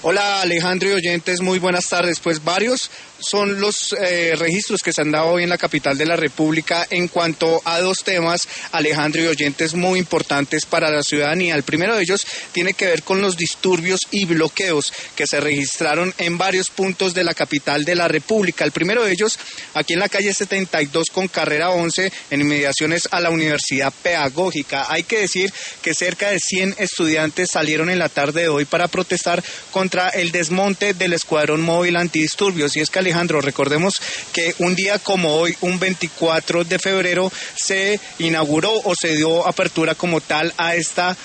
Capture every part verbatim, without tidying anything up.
Hola Alejandro y oyentes, muy buenas tardes. Pues varios son los eh, registros que se han dado hoy en la capital de la República en cuanto a dos temas, Alejandro y oyentes, muy importantes para la ciudadanía. El primero de ellos tiene que ver con los disturbios y bloqueos que se registraron en varios puntos de la capital de la República. El primero de ellos aquí en la calle setenta y dos con carrera once, en inmediaciones a la Universidad Pedagógica. Hay que decir que cerca de cien estudiantes salieron en la tarde de hoy para protestar contra el desmonte del escuadrón móvil antidisturbios. Y es que, Alejandro, recordemos que un día como hoy, un veinticuatro de febrero, se inauguró o se dio apertura como tal a esta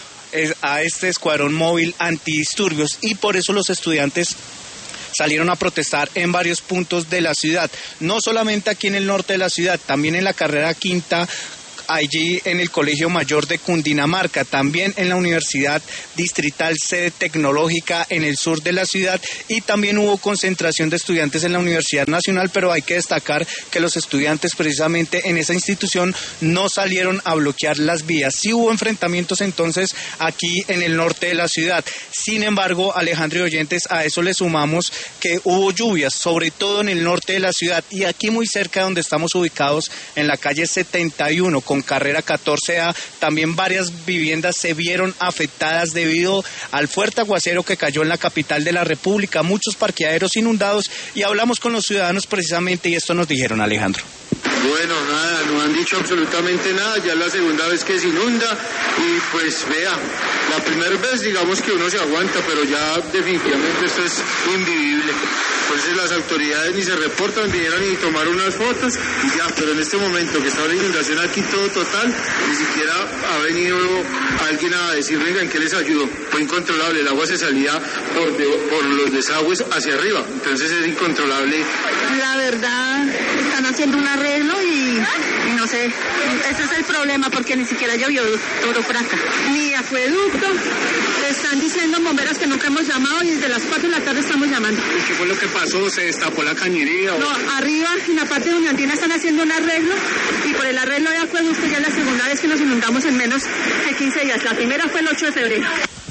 a este escuadrón móvil antidisturbios, y por eso los estudiantes salieron a protestar en varios puntos de la ciudad, no solamente aquí en el norte de la ciudad, también en la carrera quinta, allí en el Colegio Mayor de Cundinamarca, también en la Universidad Distrital Sede Tecnológica en el sur de la ciudad, y también hubo concentración de estudiantes en la Universidad Nacional, pero hay que destacar que los estudiantes precisamente en esa institución no salieron a bloquear las vías. Sí hubo enfrentamientos entonces aquí en el norte de la ciudad. Sin embargo, Alejandro y oyentes, a eso le sumamos que hubo lluvias, sobre todo en el norte de la ciudad, y aquí muy cerca donde estamos ubicados, en la calle setenta y uno con carrera catorce A, también varias viviendas se vieron afectadas debido al fuerte aguacero que cayó en la capital de la República, muchos parqueaderos inundados, y hablamos con los ciudadanos precisamente y esto nos dijeron, Alejandro. Bueno, nada, no han dicho absolutamente nada, ya es la segunda vez que se inunda y pues vea, la primera vez digamos que uno se aguanta, pero ya definitivamente esto es invivible. Entonces las autoridades ni se reportan, vinieron y tomaron unas fotos y ya, pero en este momento que está la inundación aquí todo total, ni siquiera ha venido alguien a decir, venga, ¿en qué les ayudo? Fue incontrolable, el agua se salía por, de, por los desagües hacia arriba, entonces es incontrolable. La verdad, están haciendo un arreglo y, y no sé, ese es el problema porque ni siquiera llovió todo por acá, ni acueducto. Están diciendo bomberos que nunca hemos llamado y desde las cuatro de la tarde estamos llamando. ¿Y qué fue lo que pasó? ¿Se destapó la cañería? O... No, arriba en la parte de Doña Andina están haciendo un arreglo y por el arreglo de acueducto ya es la segunda vez que nos inundamos en menos de quince días. La primera fue el ocho de febrero.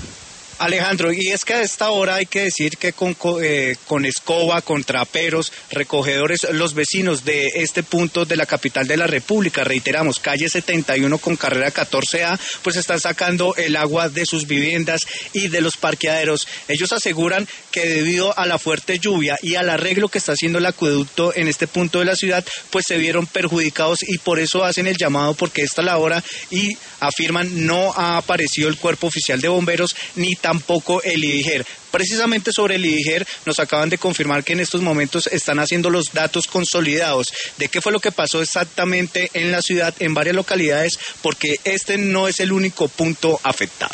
Alejandro, y es que a esta hora hay que decir que con, eh, con escoba, con traperos, recogedores, los vecinos de este punto de la capital de la República, reiteramos, calle setenta y uno con carrera catorce A, pues están sacando el agua de sus viviendas y de los parqueaderos. Ellos aseguran que debido a la fuerte lluvia y al arreglo que está haciendo el acueducto en este punto de la ciudad, pues se vieron perjudicados y por eso hacen el llamado, porque esta es la hora, y afirman no ha aparecido el cuerpo oficial de bomberos ni tampoco el IDIGER. Precisamente sobre el IDIGER nos acaban de confirmar que en estos momentos están haciendo los datos consolidados de qué fue lo que pasó exactamente en la ciudad, en varias localidades, porque este no es el único punto afectado.